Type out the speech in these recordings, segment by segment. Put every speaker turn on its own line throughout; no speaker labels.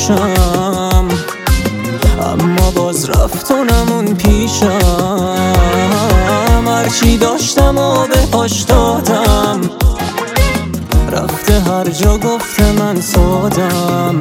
میشم، اما باز رفت و نمون پیشم. هرچی داشتم و بهاش دادم، رفته هر جا گفته من سادم.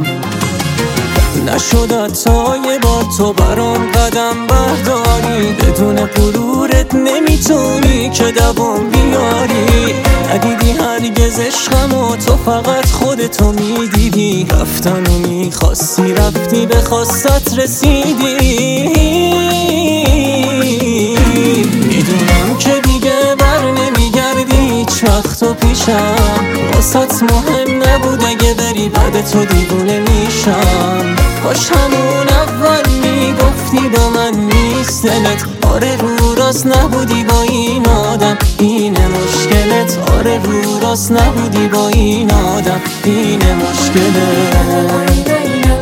نشد تا یه بار تو برام قدم برداری، بدون غرورت نمیتونی که دوام بیاری. ندیدی هرگز عشقم و تو فقط خودتو میدیدی، رفتن و میخواستی رفتی به خواستت رسیدی. میدونم که دیگه بر نمیگردی هیچ وقت و پیشم، واسط مهم نبود اگه بری بعد تو دیوونه میشم. کاش همون اول میگفتی با من نیست دلت، آره رو راست نبودی با این آدم اینه مشکلت. آره رو راست نبودی با این آدم اینه مشکلت.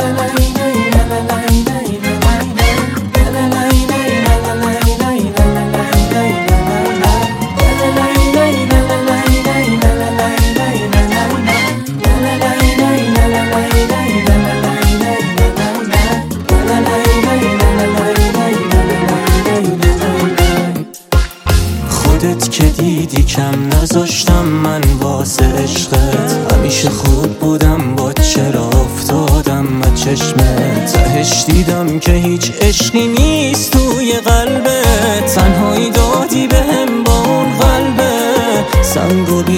خودت که دیدی کم نذاشتم من واسه عشقت، همیشه خوب بودم با چرا افتادم از چشمت. تهش دیدم که هیچ عشقی نیست توی قلبت، تنهایی دادی بهم با اون قلبه سنگ و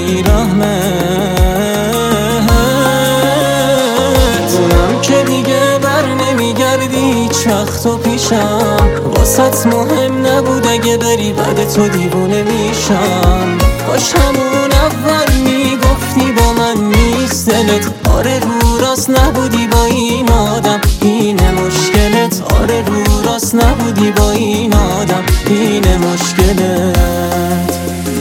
بیرحمت. اونم که دیگه بر نمیگردی هیچ وقت و پیشم، واسط مهم نبود اگه بری بعد تو دیوونه میشم. کاش همون اول میگفتی با من نیست دلت، آره رو راست نبودی با این آدم اینه مشکلت. آره رو راست نبودی با این آدم اینه مشکلت.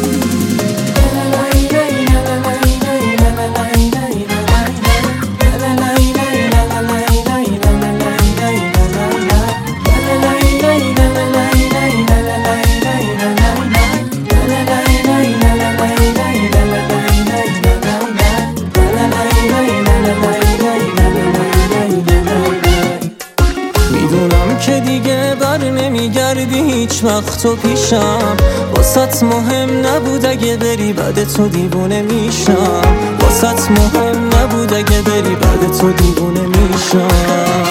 میدونم که دیگه بر نمیگردی هیچ وقت و پیشم، واسط مهم نبود اگه بری بعد تو دیوونه میشم. واسط مهم نبود اگه بری بعد تو دیوونه میشم.